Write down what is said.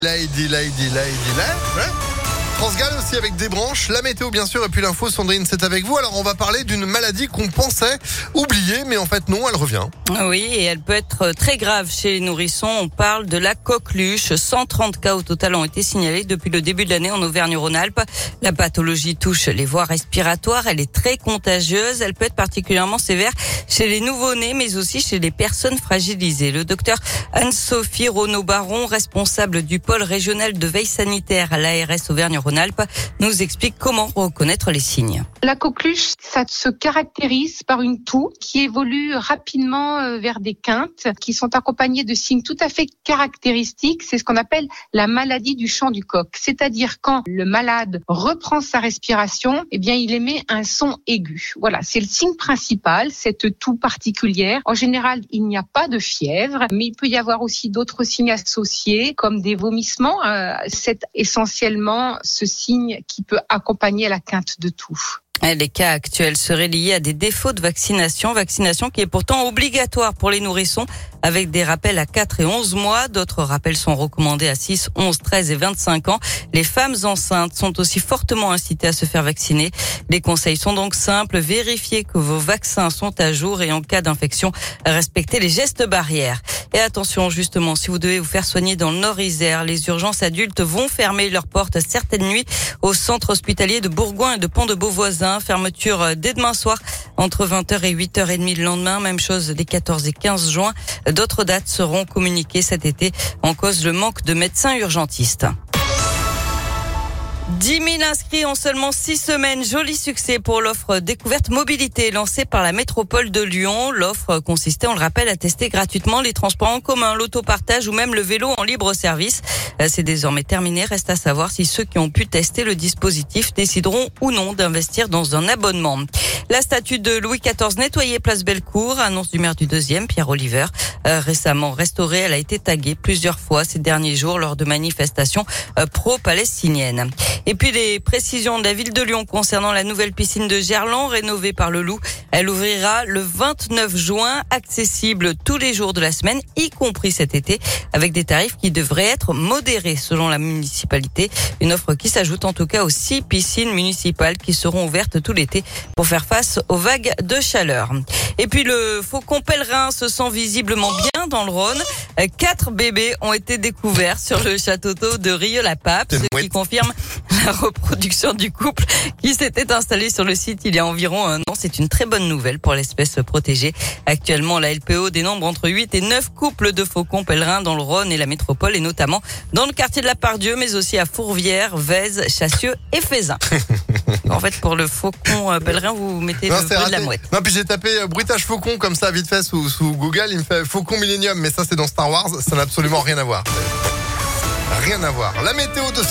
Lady, là. Ouais. Transgal aussi avec des branches, la météo bien sûr et puis l'info. Sandrine, c'est avec vous. Alors on va parler d'une maladie qu'on pensait oublier, mais en fait non, elle revient. Oui, et elle peut être très grave chez les nourrissons. On parle de la coqueluche. 130 cas au total ont été signalés depuis le début de l'année en Auvergne-Rhône-Alpes. La pathologie touche les voies respiratoires. Elle est très contagieuse. Elle peut être particulièrement sévère chez les nouveau-nés, mais aussi chez les personnes fragilisées. Le docteur Anne-Sophie Renaud-Baron, responsable du pôle régional de veille sanitaire à l'ARS Auvergne-Rhône-Alpes, nous explique comment reconnaître les signes. La coqueluche, ça se caractérise par une toux qui évolue rapidement vers des quintes, qui sont accompagnées de signes tout à fait caractéristiques. C'est ce qu'on appelle la maladie du chant du coq. C'est-à-dire quand le malade reprend sa respiration, eh bien, il émet un son aigu. Voilà, c'est le signe principal, cette toux particulière. En général, il n'y a pas de fièvre, mais il peut y avoir aussi d'autres signes associés, comme des vomissements. C'est essentiellement ce signe qui peut accompagner la quinte de toux. Les cas actuels seraient liés à des défauts de vaccination qui est pourtant obligatoire pour les nourrissons avec des rappels à 4 et 11 mois. D'autres rappels sont recommandés à 6, 11, 13 et 25 ans. Les femmes enceintes sont aussi fortement incitées à se faire vacciner. Les conseils sont donc simples. Vérifiez que vos vaccins sont à jour et en cas d'infection, respectez les gestes barrières. Et attention, justement, si vous devez vous faire soigner dans le Nord-Isère, les urgences adultes vont fermer leurs portes certaines nuits au centre hospitalier de Bourgoin et de Pont-de-Beauvoisin. Fermeture dès demain soir entre 20h et 8h30 le lendemain. Même chose les 14 et 15 juin. D'autres dates seront communiquées cet été en cause le manque de médecins urgentistes. 10 000 inscrits en seulement 6 semaines. Joli succès pour l'offre Découverte Mobilité lancée par la métropole de Lyon. L'offre consistait, on le rappelle, à tester gratuitement les transports en commun, l'autopartage ou même le vélo en libre service. C'est désormais terminé. Reste à savoir si ceux qui ont pu tester le dispositif décideront ou non d'investir dans un abonnement. La statue de Louis XIV nettoyée place Bellecour, annonce du maire du 2e, Pierre Oliver. Récemment restaurée, elle a été taguée plusieurs fois ces derniers jours lors de manifestations pro-palestiniennes. Et puis les précisions de la ville de Lyon concernant la nouvelle piscine de Gerland rénovée par le Loup. Elle ouvrira le 29 juin, accessible tous les jours de la semaine, y compris cet été, avec des tarifs qui devraient être modérés selon la municipalité. Une offre qui s'ajoute en tout cas aux 6 piscines municipales qui seront ouvertes tout l'été pour faire face aux vagues de chaleur. Et puis le faucon pèlerin se sent visiblement bien dans le Rhône. 4 bébés ont été découverts sur le château d'eau de Rieux-la-Pape, ce qui confirme la reproduction du couple qui s'était installé sur le site il y a environ un an. C'est une très bonne nouvelle pour l'espèce protégée. Actuellement, la LPO dénombre entre 8 et 9 couples de faucons pèlerins dans le Rhône et la métropole, et notamment dans le quartier de la Pardieu, mais aussi à Fourvière, Vèze, Chassieux et Fézin. En fait, pour le faucon pèlerin, vous mettez le bruit de la mouette. Non, puis j'ai tapé bruitage faucon comme ça vite fait sous Google. Il me fait Faucon Millennium, mais ça c'est dans Star Wars. Ça n'a absolument rien à voir. Rien à voir. La météo de